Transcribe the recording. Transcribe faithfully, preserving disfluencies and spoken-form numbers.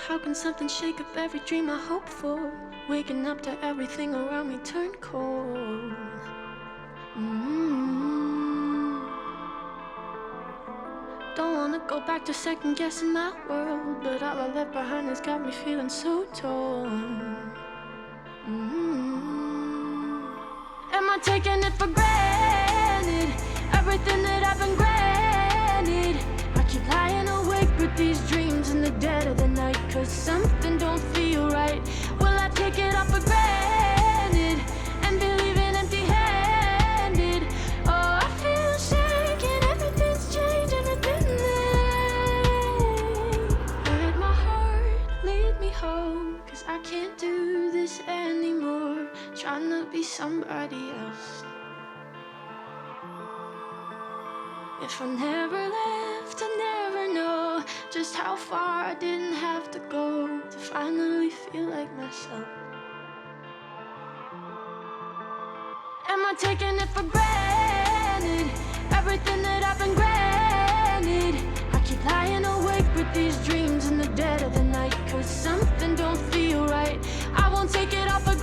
How can something shake up every dream I hope for? Waking up to everything around me turn cold. Mm-hmm. Don't wanna go back to second guessing my world, but all I left behind has got me feeling so torn. Mm-hmm. Am I taking it for granted? Everything that I've been granted. I keep lying awake with these dreams in the dead of the night, cause something don't feel right. Will I take it all for granted and be leaving empty-handed? Oh, I feel shaken, everything's changed, everything there. Let my heart lead me home, cause I can't do this anymore. Trying to be somebody else. If I never left, I never know just how far I didn't have to go to finally feel like myself. Am I taking it for granted? Everything that I've been granted. I keep lying awake with these dreams in the dead of the night, cause something don't feel right. I won't take it all for granted.